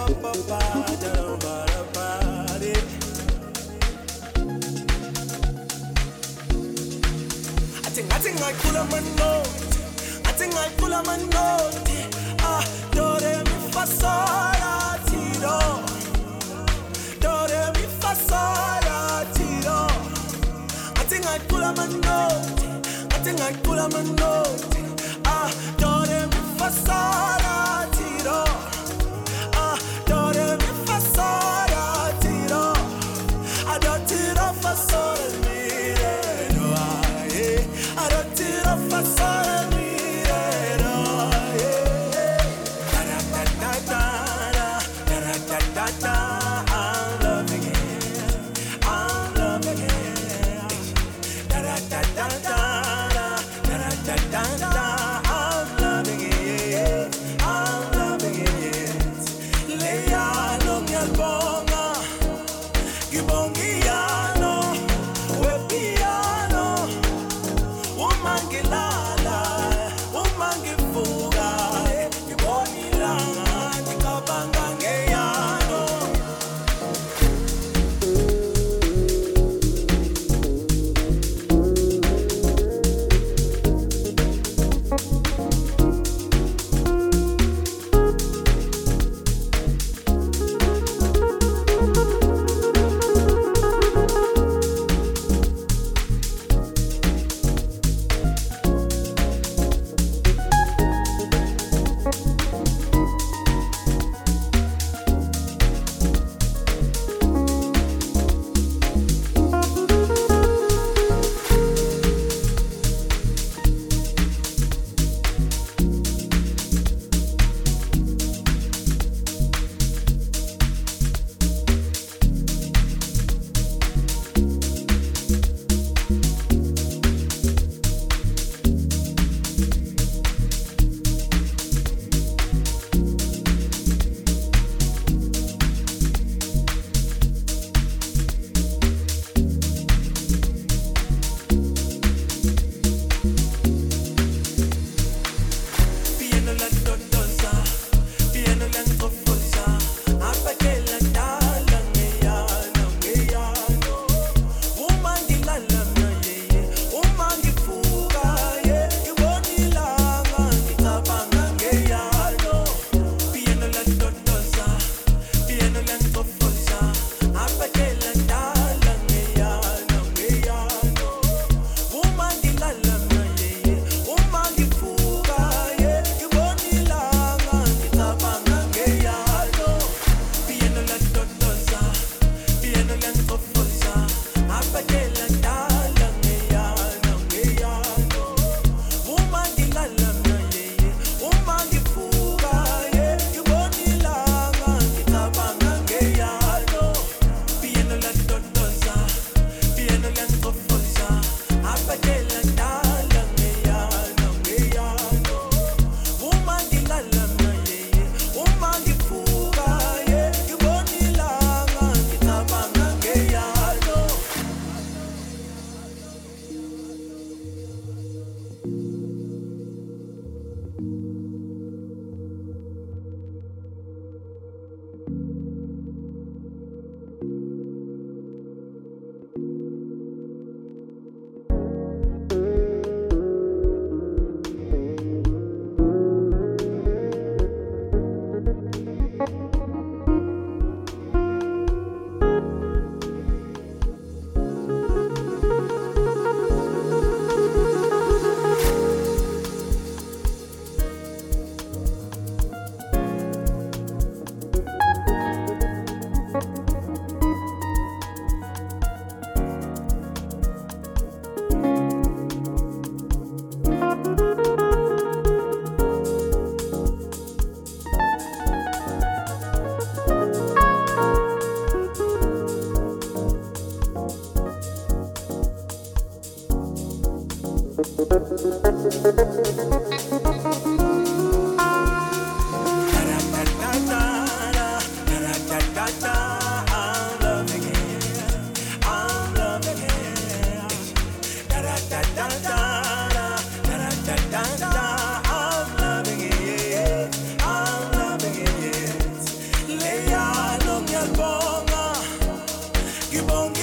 think I pull up my note. I think I pull up my note. Ah, do re mi fa sol la ti do. Do re mi fa sol la ti do. I think I pull up my note. I think I pull up my note. Ah, do re mi fa sol la ti do. Ah, do re mi fa sol la ti do. I do ti do fa sol mi re do I. I do ti do fa sol mi re do I. Da da da da da da da da da. I'm loving it. I'm loving it. Da da da da da da da da da. I'm loving it. I'm loving it. Leia long yalbonga, gibongiano, we piano, umangilala, umangifuga, gibonilanga, tikabanga ngeyano. Piano la totosa, piano la ngofosa, apakela dala ngeyano, ngeyano. Umangilala yeye, umangifuga ye, ngibonilanga ngicabanga ngeyano. Piano la totosa, piano la ngofosa, apakela dala ngeyano, ngeyano. Umangilala yeye, umangifuga ye, ngibonilanga ngicabanga ngeyano. Piano la totosa, piano la ngofosa, apakela dala ngeyano, ngeyano. Umangilala yeye, umangifuga ye, ngibonilanga ngicabanga ngeyano. Piano la totosa, piano la ngofosa, apakela dala ngeyano, ngeyano. Umangilala yeye, umangifuga ye, ngibonilanga ngicabanga ngeyano. Lay ngiyalibonga ngibonga